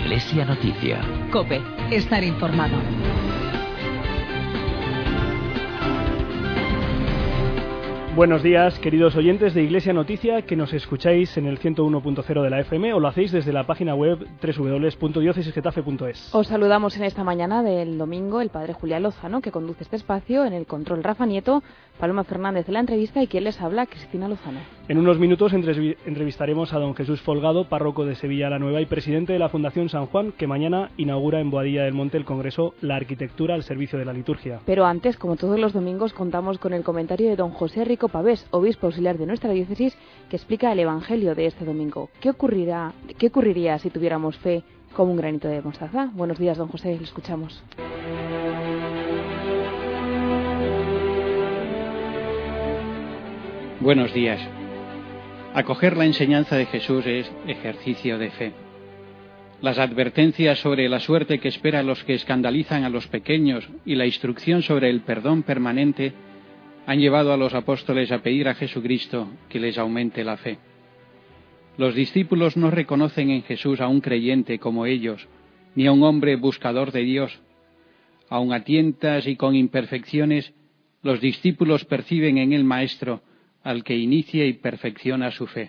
Iglesia Noticia. COPE. Estar informado. Buenos días, queridos oyentes de Iglesia Noticia, que nos escucháis en el 101.0 de la FM o lo hacéis desde la página web www.diocesisgetafe.es. Os saludamos en esta mañana del domingo el padre Julián Lozano, que conduce este espacio, en el control Rafa Nieto, Paloma Fernández de la entrevista y quien les habla, Cristina Lozano. En unos minutos entrevistaremos a don Jesús Folgado, párroco de Sevilla la Nueva y presidente de la Fundación San Juan, que mañana inaugura en Boadilla del Monte el congreso La Arquitectura al Servicio de la Liturgia. Pero antes, como todos los domingos, contamos con el comentario de don José Rico Pavés, obispo auxiliar de nuestra diócesis, que explica el Evangelio de este domingo. ¿Qué ocurriría si tuviéramos fe como un granito de mostaza? Buenos días, don José, le escuchamos. Buenos días. Acoger la enseñanza de Jesús es ejercicio de fe. Las advertencias sobre la suerte que espera a los que escandalizan a los pequeños y la instrucción sobre el perdón permanente han llevado a los apóstoles a pedir a Jesucristo que les aumente la fe. Los discípulos no reconocen en Jesús a un creyente como ellos, ni a un hombre buscador de Dios. Aun a tientas y con imperfecciones, los discípulos perciben en el Maestro al que inicia y perfecciona su fe.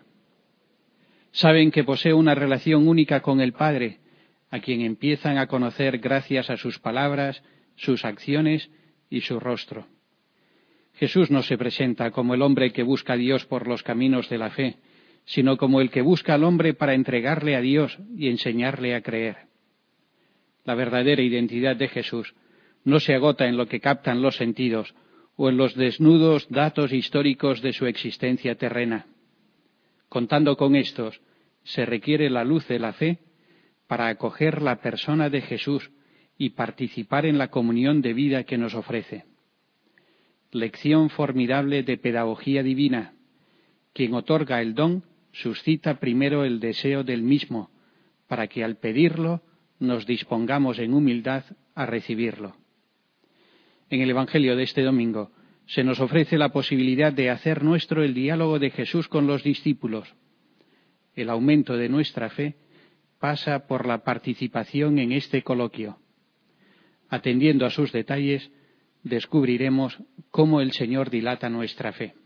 Saben que posee una relación única con el Padre, a quien empiezan a conocer gracias a sus palabras, sus acciones y su rostro. Jesús no se presenta como el hombre que busca a Dios por los caminos de la fe, sino como el que busca al hombre para entregarle a Dios y enseñarle a creer. La verdadera identidad de Jesús no se agota en lo que captan los sentidos o en los desnudos datos históricos de su existencia terrena. Contando con estos, se requiere la luz de la fe para acoger la persona de Jesús y participar en la comunión de vida que nos ofrece. Lección formidable de pedagogía divina. Quien otorga el don suscita primero el deseo del mismo, para que al pedirlo nos dispongamos en humildad a recibirlo. En el Evangelio de este domingo se nos ofrece la posibilidad de hacer nuestro el diálogo de Jesús con los discípulos. El aumento de nuestra fe pasa por la participación en este coloquio. Atendiendo a sus detalles, descubriremos cómo el Señor dilata nuestra fe.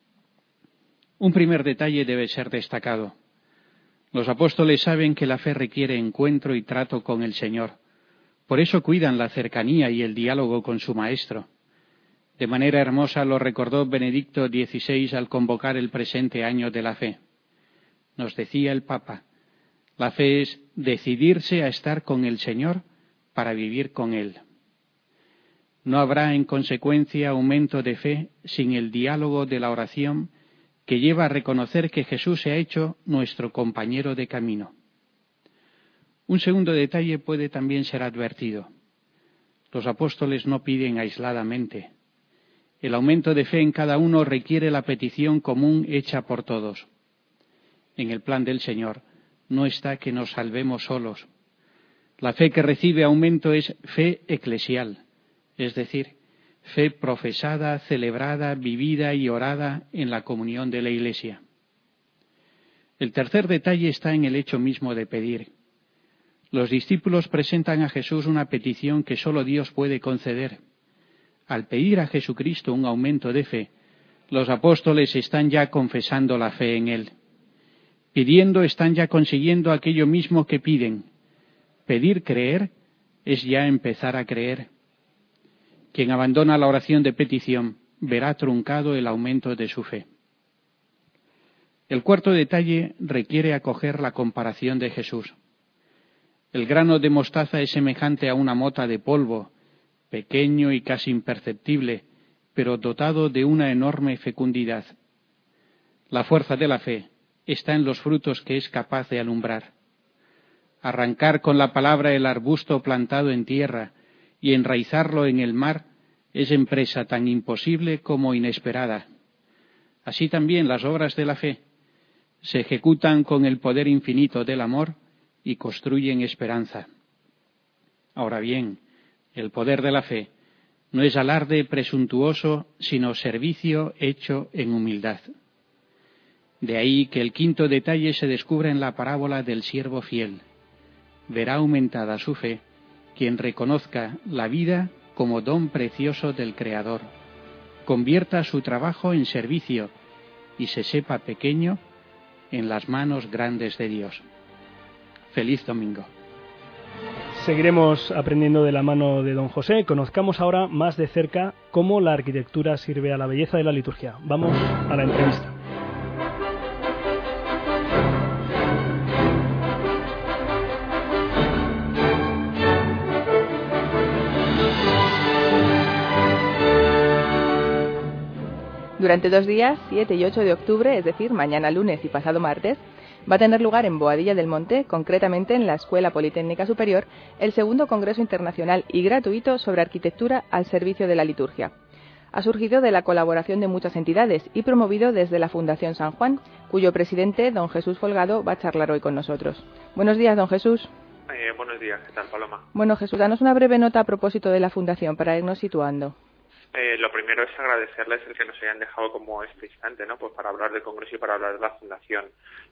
Un primer detalle debe ser destacado. Los apóstoles saben que la fe requiere encuentro y trato con el Señor. Por eso cuidan la cercanía y el diálogo con su Maestro. De manera hermosa lo recordó Benedicto XVI al convocar el presente año de la fe. Nos decía el Papa, la fe es decidirse a estar con el Señor para vivir con Él. No habrá, en consecuencia, aumento de fe sin el diálogo de la oración que lleva a reconocer que Jesús se ha hecho nuestro compañero de camino. Un segundo detalle puede también ser advertido. Los apóstoles no piden aisladamente. El aumento de fe en cada uno requiere la petición común hecha por todos. En el plan del Señor no está que nos salvemos solos. La fe que recibe aumento es fe eclesial, es decir, fe profesada, celebrada, vivida y orada en la comunión de la Iglesia. El tercer detalle está en el hecho mismo de pedir. Los discípulos presentan a Jesús una petición que solo Dios puede conceder. Al pedir a Jesucristo un aumento de fe, los apóstoles están ya confesando la fe en Él. Pidiendo están ya consiguiendo aquello mismo que piden. Pedir creer es ya empezar a creer. Quien abandona la oración de petición verá truncado el aumento de su fe. El cuarto detalle requiere acoger la comparación de Jesús. El grano de mostaza es semejante a una mota de polvo, pequeño y casi imperceptible, pero dotado de una enorme fecundidad. La fuerza de la fe está en los frutos que es capaz de alumbrar. Arrancar con la palabra el arbusto plantado en tierra y enraizarlo en el mar es empresa tan imposible como inesperada. Así también las obras de la fe se ejecutan con el poder infinito del amor y construyen esperanza. Ahora bien, el poder de la fe no es alarde presuntuoso, sino servicio hecho en humildad. De ahí que el quinto detalle se descubra en la parábola del siervo fiel. verá aumentada su fe quien reconozca la vida como don precioso del Creador, convierta su trabajo en servicio y se sepa pequeño en las manos grandes de Dios. Feliz domingo. Seguiremos aprendiendo de la mano de don José. Conozcamos ahora más de cerca cómo la arquitectura sirve a la belleza de la liturgia. Vamos a la entrevista. Durante 2 días, 7 y 8 de octubre, es decir, mañana lunes y pasado martes, va a tener lugar en Boadilla del Monte, concretamente en la Escuela Politécnica Superior, el segundo Congreso Internacional y gratuito sobre arquitectura al servicio de la liturgia. Ha surgido de la colaboración de muchas entidades y promovido desde la Fundación San Juan, cuyo presidente, don Jesús Folgado, va a charlar hoy con nosotros. Buenos días, don Jesús. Buenos días, ¿qué tal, Paloma? Bueno, Jesús, danos una breve nota a propósito de la Fundación para irnos situando. Lo primero es agradecerles el que nos hayan dejado como este instante, ¿no? Pues para hablar del Congreso y para hablar de la Fundación.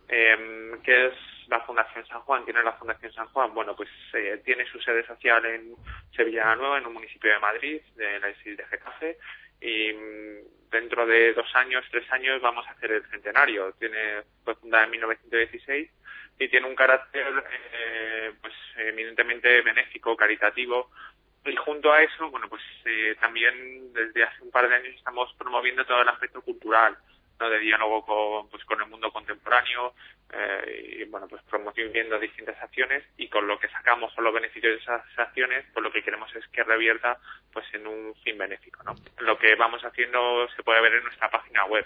¿Qué es la Fundación San Juan? ¿Quién es la Fundación San Juan? Bueno, pues tiene su sede social en Sevilla Nueva, en un municipio de Madrid, de la diócesis de Getafe, y dentro de 2 años, 3 años vamos a hacer el centenario. Fue fundada en 1916 y tiene un carácter pues eminentemente benéfico, caritativo. Y junto a eso, bueno, pues también desde hace un par de años estamos promoviendo todo el aspecto cultural, ¿no? De diálogo con el mundo contemporáneo, y bueno, pues promoviendo distintas acciones, y con lo que sacamos o los beneficios de esas acciones, pues lo que queremos es que revierta pues en un fin benéfico, ¿no? Lo que vamos haciendo se puede ver en nuestra página web,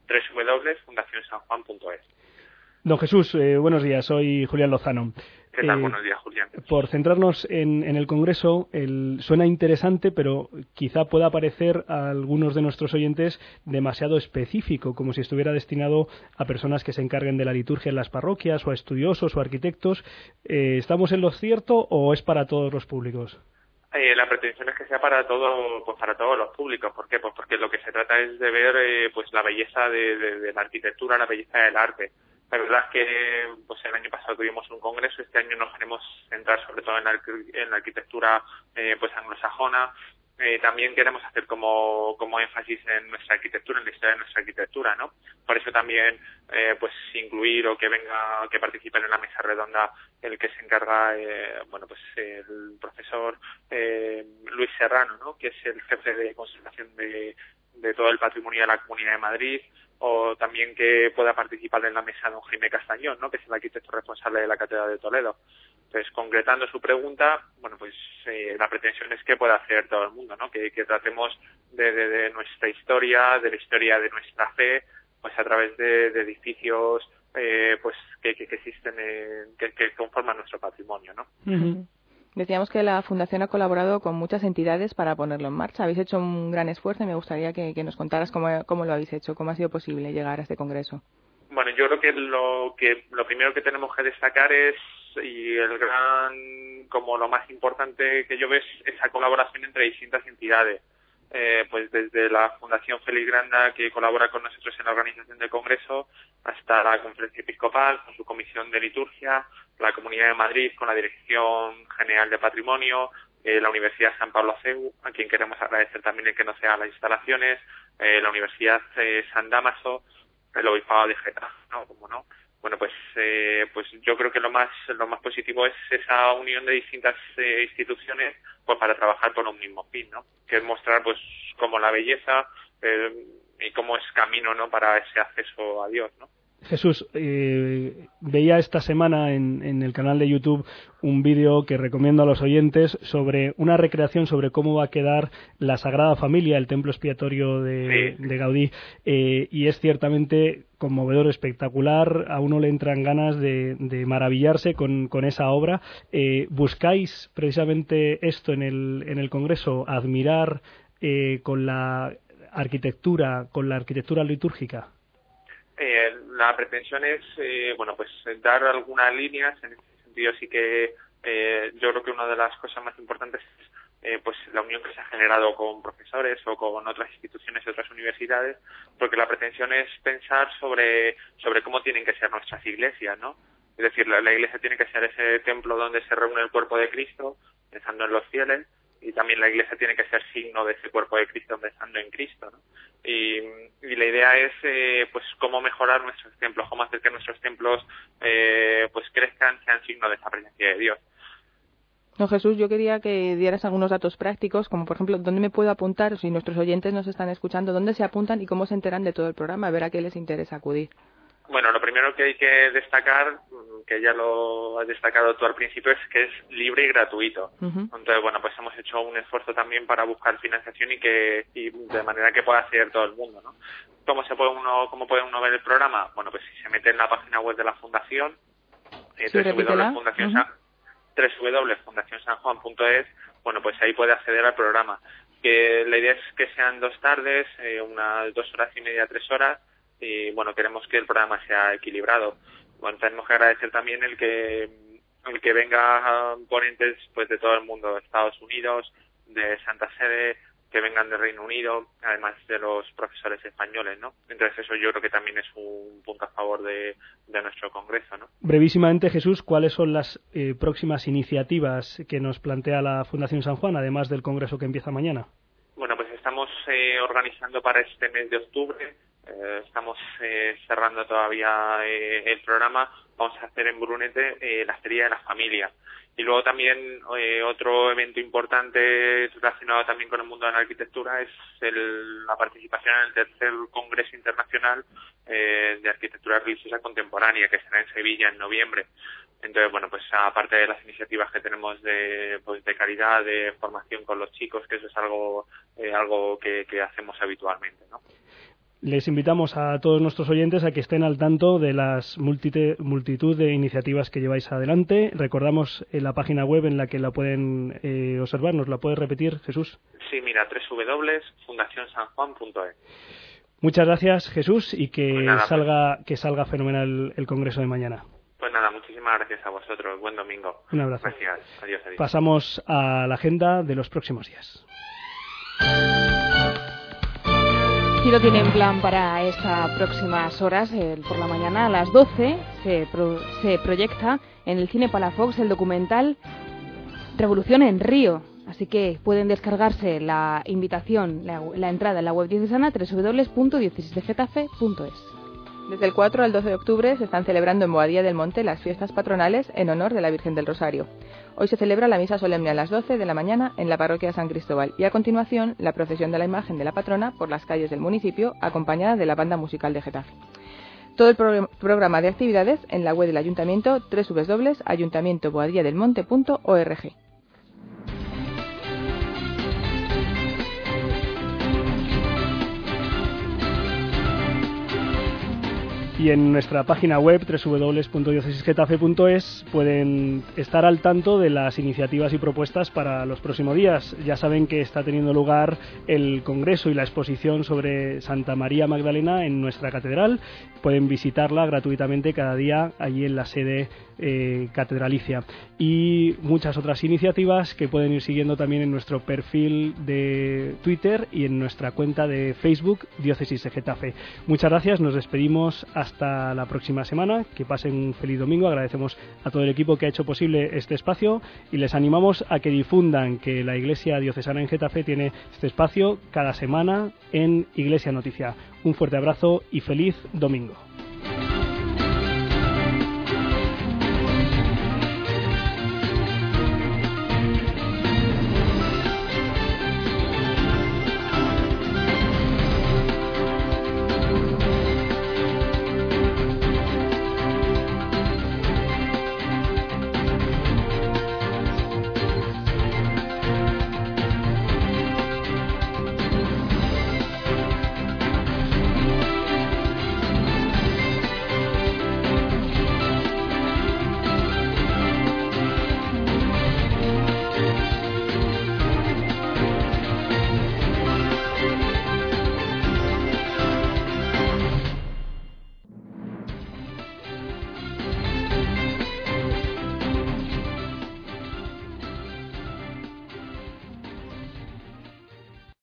www.fundacionsanjuan.es. Don Jesús, buenos días, soy Julián Lozano. ¿Qué tal? Buenos días, Julián. Por centrarnos en el Congreso, suena interesante, pero quizá pueda parecer a algunos de nuestros oyentes demasiado específico, como si estuviera destinado a personas que se encarguen de la liturgia en las parroquias, o a estudiosos o arquitectos. ¿Estamos en lo cierto o es para todos los públicos? La pretensión es que sea para todos los públicos. ¿Por qué? Pues porque lo que se trata es de ver pues la belleza de la arquitectura, la belleza del arte. La verdad es que pues el año pasado tuvimos un congreso, este año nos queremos centrar sobre todo en la arquitectura pues anglosajona. También queremos hacer como énfasis en nuestra arquitectura, en la historia de nuestra arquitectura, ¿no? Por eso también pues incluir o que participen en la mesa redonda el que se encarga bueno, pues el profesor Luis Serrano, ¿no? Que es el jefe de conservación de todo el patrimonio de la Comunidad de Madrid, o también que pueda participar en la mesa don Jaime Castañón, ¿no? Que es el arquitecto responsable de la Catedral de Toledo. Entonces, concretando su pregunta, bueno, pues la pretensión es que pueda hacer todo el mundo, ¿no? Que tratemos de nuestra historia, de la historia de nuestra fe, pues a través de edificios pues que existen, que conforman nuestro patrimonio, ¿no? Uh-huh. Decíamos que la Fundación ha colaborado con muchas entidades para ponerlo en marcha. Habéis hecho un gran esfuerzo y me gustaría que nos contaras cómo lo habéis hecho, cómo ha sido posible llegar a este congreso. Bueno, yo creo que lo primero que tenemos que destacar es, y como lo más importante que yo veo, es esa colaboración entre distintas entidades. Pues desde la Fundación Félix Granda, que colabora con nosotros en la organización del Congreso, hasta la Conferencia Episcopal con su Comisión de Liturgia, la Comunidad de Madrid con la Dirección General de Patrimonio, la Universidad San Pablo CEU, a quien queremos agradecer también el que nos haga las instalaciones, la Universidad San Dámaso, el Obispado de Getafe, ¿no? Como no. Bueno, pues yo creo que lo más positivo es esa unión de distintas instituciones, pues para trabajar por un mismo fin, ¿no? Que es mostrar pues como la belleza y cómo es camino, ¿no? Para ese acceso a Dios, ¿no? Jesús, veía esta semana en el canal de YouTube un vídeo que recomiendo a los oyentes sobre una recreación sobre cómo va a quedar la Sagrada Familia, el templo expiatorio de Gaudí, y es ciertamente conmovedor, espectacular. A uno le entran ganas de maravillarse con esa obra. ¿Buscáis precisamente esto en el Congreso, admirar con la arquitectura litúrgica? La pretensión es bueno, pues dar algunas líneas. En ese sentido sí que yo creo que una de las cosas más importantes es pues la unión que se ha generado con profesores o con otras instituciones y otras universidades, porque la pretensión es pensar sobre cómo tienen que ser nuestras iglesias, ¿no? Es decir, la Iglesia tiene que ser ese templo donde se reúne el cuerpo de Cristo, pensando en los fieles, y también la Iglesia tiene que ser signo de ese cuerpo de Cristo, pensando en Cristo, ¿no? Y la idea es pues cómo mejorar nuestros templos, cómo hacer que nuestros templos pues crezcan, sean signo de esa presencia de Dios. No, Jesús, yo quería que dieras algunos datos prácticos, como por ejemplo, ¿dónde me puedo apuntar? Si nuestros oyentes nos están escuchando, ¿dónde se apuntan y cómo se enteran de todo el programa? A ver a qué les interesa acudir. Bueno, lo primero que hay que destacar, que ya lo has destacado tú al principio, es que es libre y gratuito. Entonces, bueno, pues hemos hecho un esfuerzo también para buscar financiación y de manera que pueda acceder todo el mundo, ¿no? ¿Cómo puede uno ver el programa? Bueno, pues si se mete en la página web de la Fundación, www.fundacionsanjuan.es, bueno, pues ahí puede acceder al programa. Que la idea es que sean 2 tardes, unas 2 horas y media, 3 horas, y bueno, queremos que el programa sea equilibrado. Bueno, tenemos que agradecer también el que venga ponentes pues de todo el mundo, de Estados Unidos, de Santa Sede, que vengan del Reino Unido, además de los profesores españoles, ¿no? Entonces eso yo creo que también es un punto a favor de nuestro congreso, ¿no? Brevísimamente, Jesús, ¿cuáles son las próximas iniciativas que nos plantea la Fundación San Juan, además del congreso que empieza mañana? Bueno, pues estamos organizando para este mes de octubre, estamos cerrando todavía el programa. Vamos a hacer en Brunete la Feria de la Familia. Y luego también otro evento importante relacionado también con el mundo de la arquitectura es la participación en el tercer Congreso Internacional de Arquitectura Religiosa Contemporánea, que será en Sevilla en noviembre. Entonces, bueno, pues aparte de las iniciativas que tenemos de caridad, de formación con los chicos, que eso es algo que hacemos habitualmente, ¿no? Les invitamos a todos nuestros oyentes a que estén al tanto de las multitud de iniciativas que lleváis adelante. Recordamos la página web en la que la pueden observar. ¿Nos la puedes repetir, Jesús? Sí, mira, www.fundacionsanjuan.es. Muchas gracias, Jesús, y que salga fenomenal el congreso de mañana. Pues nada, muchísimas gracias a vosotros. Buen domingo. Un abrazo. Gracias. Adiós. Pasamos a la agenda de los próximos días. Y lo tiene en plan para estas próximas horas. Por la mañana a las 12 se proyecta en el Cine Palafox el documental Revolución en Río. Así que pueden descargarse la invitación, la entrada en la web diocesana www.diocesisdegetafe.es. Desde el 4 al 12 de octubre se están celebrando en Boadilla del Monte las fiestas patronales en honor de la Virgen del Rosario. Hoy se celebra la misa solemne a las 12 de la mañana en la parroquia de San Cristóbal y a continuación la procesión de la imagen de la patrona por las calles del municipio acompañada de la banda musical de Getafe. Todo el programa de actividades en la web del ayuntamiento www.ayuntamientoboadilladelmonte.org. Y en nuestra página web www.diocesisgetafe.es pueden estar al tanto de las iniciativas y propuestas para los próximos días. Ya saben que está teniendo lugar el congreso y la exposición sobre Santa María Magdalena en nuestra catedral. Pueden visitarla gratuitamente cada día allí en la sede catedralicia. Y muchas otras iniciativas que pueden ir siguiendo también en nuestro perfil de Twitter y en nuestra cuenta de Facebook Diócesis de Getafe. Muchas gracias, nos despedimos hasta la próxima semana. Que pasen un feliz domingo. Agradecemos a todo el equipo que ha hecho posible este espacio y les animamos a que difundan que la Iglesia Diocesana en Getafe tiene este espacio cada semana en Iglesia Noticia. Un fuerte abrazo y feliz domingo.